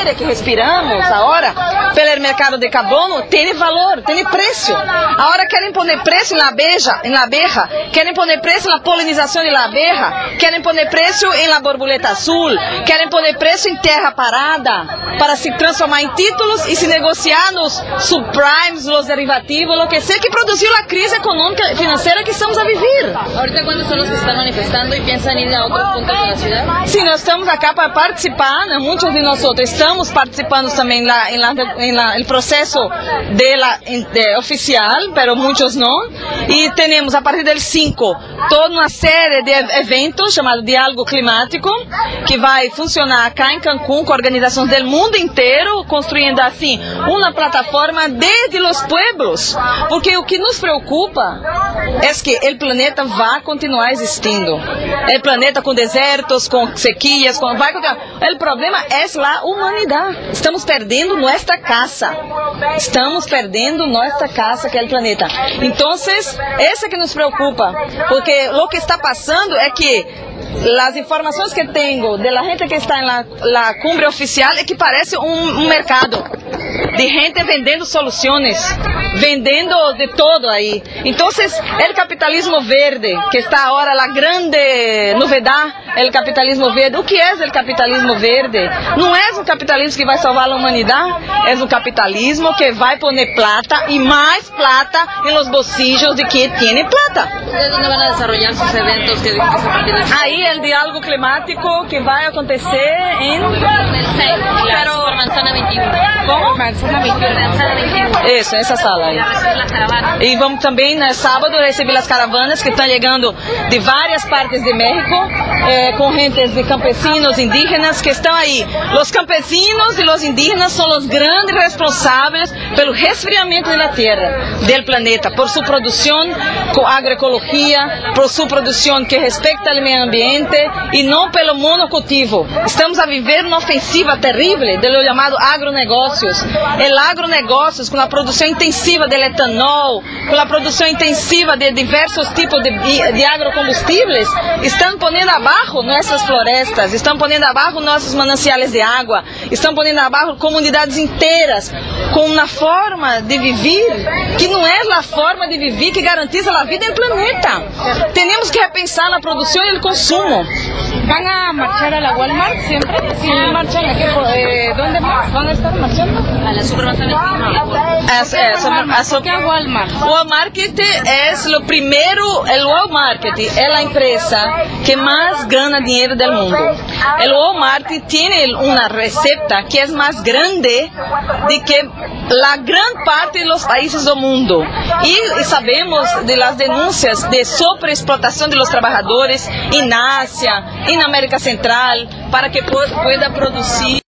aire que respiramos agora, pelo mercado de carbono, tem valor, tem preço. Agora querem pôr preço na abeja, querem pôr preço na polinização da abeja, querem pôr preço na borboleta azul, querem pôr preço em terra parada, para se transformar em títulos e se negociar nos subprimes, nos derivativos, o que seja, que produziu a crise econômica e financeira que estamos a viver. Ahorita, ¿cuántos son los que están manifestando y piensan ir a otros puntos de la ciudad? Sim, nós estamos aqui para participar, né? Muitos de nós estamos participando também no processo oficial, mas muitos não. E temos, a partir do 5, toda uma série de eventos chamados Diálogo Climático, que vai funcionar cá em Cancún com organizações do mundo inteiro, construindo assim uma plataforma desde os pueblos, porque o que nos preocupa é que o planeta vai continuar existindo. O planeta com desertos, com sequias, vai continuar. O problema é a humanidade. Estamos perdendo nossa casa. Estamos perdendo nossa casa, que é o planeta. Então, essa que nos preocupa, porque o que está passando é que as informações que tenho da gente que está na cumbre oficial é que parece um mercado de gente vendendo soluções, vendendo de todo aí. Então, o capitalismo verde, que está agora a grande novidade, o capitalismo verde. O que é o capitalismo verde? Não é um capitalismo que vai salvar a humanidade, é um capitalismo que vai pôr plata e mais plata nos bolsillos de quem tem plata. ¿Dónde van a desarrollar sus eventos que dicen que se pertenecen? Aí o diálogo climático que vai acontecer em Manzana 21. Como? Manzana 21. Isso, essa sala aí. E vamos também, no sábado, receber as caravanas que estão chegando de várias partes de México, com gentes de campesinos, indígenas, que estão aí. Os campesinos e os indígenas são os grandes responsáveis pelo resfriamento da terra, do planeta, por sua produção com agroecologia, por sua produção que respeita o meio ambiente e não pelo monocultivo. Estamos a viver uma ofensiva terrível do chamado agronegócios. O agronegócios, com a produção intensiva de etanol, com a produção intensiva de diversos tipos de agrocombustíveis, estão pondo abaixo nossas florestas, estão pondo abaixo nossos mananciais de água, estão pondo abaixo comunidades inteiras, com uma forma de viver que não é a forma de viver que garantiza a vida no planeta. Temos que repensar a produção e o consumo. ¿Van a marchar a la Walmart siempre? Sí, marchan aquí. ¿Dónde más van a estar marchando? A la Supermanzana. ¿Por qué a Walmart? Walmart é o primeiro, o Walmart é a empresa que mais ganha dinheiro do mundo. O Walmart tem uma receita que é mais grande do que a grande parte dos países do mundo. E sabemos de las denúncias de sobreexplotação de los trabalhadores em Ásia, em América Central, para que pueda produzir